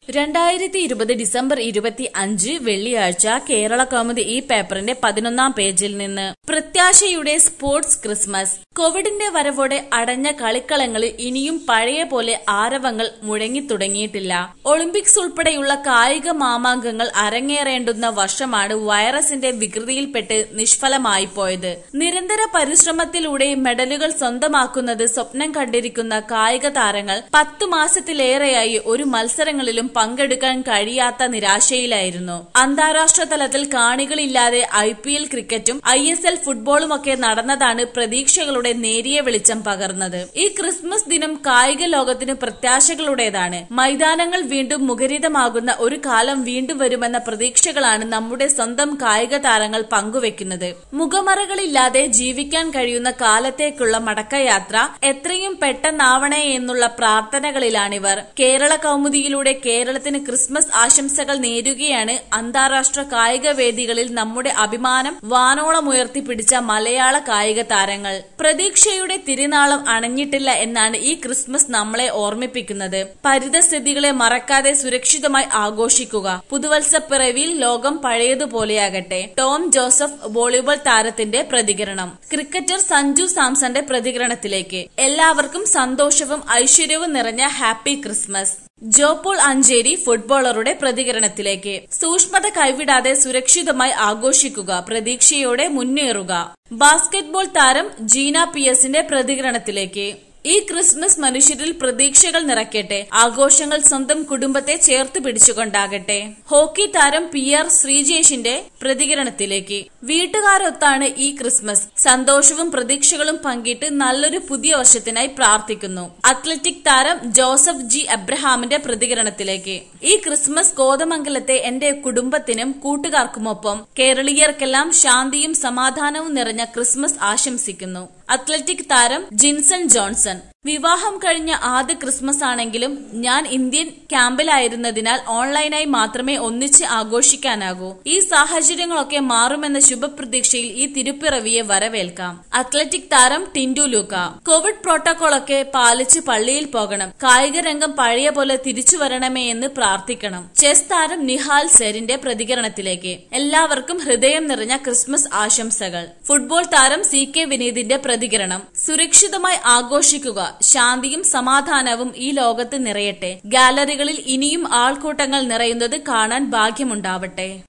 2020 December 25 വെള്ളിയാഴ്ച കേരള കൗമുദി ഈ പേപ്പറിന്റെ 11-ാം പേജിൽ നിന്ന് പ്രത്യാശയുടെ സ്പോർട്സ് ക്രിസ്മസ്. കോവിഡിന്റെ വരവോടെ അടഞ്ഞ കളിക്കളങ്ങളിൽ ഇനിയും പഴയ പോലെ ആരവങ്ങൾ മുഴങ്ങിത്തുടങ്ങിയിട്ടില്ല. ഒളിമ്പിക്സ് ഉൾപ്പെടെയുള്ള കായിക മാമാങ്കങ്ങൾ അരങ്ങേറേണ്ടുന്ന വർഷമാണ് വൈറസിന്റെ വികൃതിയിൽപ്പെട്ട് നിഷ്ഫലമായി പോയത്. നിരന്തര പരിശ്രമത്തിലൂടെ മെഡലുകൾ സ്വന്തമാക്കുന്നത് സ്വപ്നം കണ്ടിരിക്കുന്ന കായിക താരങ്ങൾ 10 മാസത്തിലേറെയായി ഒരു മത്സരങ്ങളിലും പങ്കെടുക്കാൻ കഴിയാത്ത നിരാശയിലായിരുന്നു. അന്താരാഷ്ട്ര തലത്തിൽ കാണികളില്ലാതെ IPL ക്രിക്കറ്റും ISL ഫുട്ബോളുമൊക്കെ നടന്നതാണ് പ്രതീക്ഷകളുടെ നേരിയ വെളിച്ചം പകർന്നത്. ഈ ക്രിസ്മസ് ദിനം കായിക ലോകത്തിന് പ്രത്യാശകളുടേതാണ്. മൈതാനങ്ങൾ വീണ്ടും മുഖരിതമാകുന്ന ഒരു കാലം വീണ്ടും വരുമെന്ന പ്രതീക്ഷകളാണ് നമ്മുടെ സ്വന്തം കായിക താരങ്ങൾ പങ്കുവെക്കുന്നത്. മുഖമറകളില്ലാതെ ജീവിക്കാൻ കഴിയുന്ന കാലത്തേക്കുള്ള മടക്കയാത്ര എത്രയും പെട്ടെന്നാവണേ എന്നുള്ള പ്രാർത്ഥനകളിലാണിവർ. കേരള കൗമുദിയിലൂടെ കേരളത്തിന് ക്രിസ്മസ് ആശംസകൾ നേരുകയാണ് അന്താരാഷ്ട്ര കായിക വേദികളിൽ നമ്മുടെ അഭിമാനം വാനോളം ഉയർത്തിപ്പിടിച്ച മലയാള കായിക താരങ്ങൾ. പ്രതീക്ഷയുടെ തിരുനാളം അണഞ്ഞിട്ടില്ല എന്നാണ് ഈ ക്രിസ്മസ് നമ്മളെ ഓർമ്മിപ്പിക്കുന്നത്. പരിതസ്ഥിതികളെ മറക്കാതെ സുരക്ഷിതമായി ആഘോഷിക്കുക. പുതുവത്സരപ്പിറവിയിൽ ലോകം പഴയതുപോലെയാകട്ടെ. ടോം ജോസഫ് വോളിബോൾ താരത്തിന്റെ പ്രതികരണം. ക്രിക്കറ്റർ സഞ്ജു സാംസന്റെ പ്രതികരണത്തിലേക്ക്. എല്ലാവർക്കും സന്തോഷവും ഐശ്വര്യവും നിറഞ്ഞ ഹാപ്പി ക്രിസ്മസ്. ജോപോൾ അഞ്ചേരി ഫുട്ബോളറുടെ പ്രതികരണത്തിലേക്ക്. സൂക്ഷ്മത കൈവിടാതെ സുരക്ഷിതമായി ആഘോഷിക്കുക, പ്രതീക്ഷയോടെ മുന്നേറുക. ബാസ്കറ്റ്ബോൾ താരം ജീന PS-ന്റെ പ്രതികരണത്തിലേക്ക്. ഈ ക്രിസ്മസ് മനുഷ്യരിൽ പ്രതീക്ഷകൾ നിറയ്ക്കട്ടെ. ആഘോഷങ്ങൾ സ്വന്തം കുടുംബത്തെ ചേർത്ത് പിടിച്ചുകൊണ്ടാകട്ടെ. ഹോക്കി താരം PR ശ്രീജേഷിന്റെ പ്രതികരണത്തിലേക്ക്. വീട്ടുകാരൊത്താണ് ഈ ക്രിസ്മസ്. സന്തോഷവും പ്രതീക്ഷകളും പങ്കിട്ട് നല്ലൊരു പുതിയ വർഷത്തിനായി പ്രാർത്ഥിക്കുന്നു. അത്ലറ്റിക് താരം ജോസഫ് G എബ്രഹാമിന്റെ പ്രതികരണത്തിലേക്ക്. ഈ ക്രിസ്മസ് കോതമംഗലത്തെ എന്റെ കുടുംബത്തിനും കൂട്ടുകാർക്കുമൊപ്പം കേരളീയർക്കെല്ലാം ശാന്തിയും സമാധാനവും നിറഞ്ഞ ക്രിസ്മസ് ആശംസിക്കുന്നു. അത്ലറ്റിക് താരം ജിൻസൺ ജോൺസൺ. വിവാഹം കഴിഞ്ഞ ആദ്യ ക്രിസ്മസ് ആണെങ്കിലും ഞാൻ ഇന്ത്യൻ ക്യാമ്പിലായിരുന്നതിനാൽ ഓൺലൈനായി മാത്രമേ ഒന്നിച്ച് ആഘോഷിക്കാനാകൂ. ഈ സാഹചര്യങ്ങളൊക്കെ മാറുമെന്ന ശുഭപ്രതീക്ഷയിൽ ഈ തിരുപ്പിറവിയെ വരവേൽക്കാം. അത്ലറ്റിക് താരം ടിൻഡു ലൂക്ക. കോവിഡ് പ്രോട്ടോകോളൊക്കെ പാലിച്ച് പള്ളിയിൽ പോകണം. കായിക രംഗം പഴയ പോലെ തിരിച്ചു വരണമേ എന്ന് പ്രാർത്ഥിക്കണം. ചെസ് താരം നിഹാൽ സെരിന്റെ പ്രതികരണത്തിലേക്ക്. എല്ലാവർക്കും ഹൃദയം നിറഞ്ഞ ക്രിസ്മസ് ആശംസകൾ. ഫുട്ബോൾ താരം CK വിനീതിന്റെ പ്രതികരണം. സുരക്ഷിതമായി ആഘോഷിക്കുക. ശാന്തിയും സമാധാനവും ഈ ലോകത്ത് നിറയട്ടെ. ഗാലറികളിൽ ഇനിയും ആൾക്കൂട്ടങ്ങൾ നിറയുന്നത് കാണാൻ ഭാഗ്യമുണ്ടാവട്ടെ.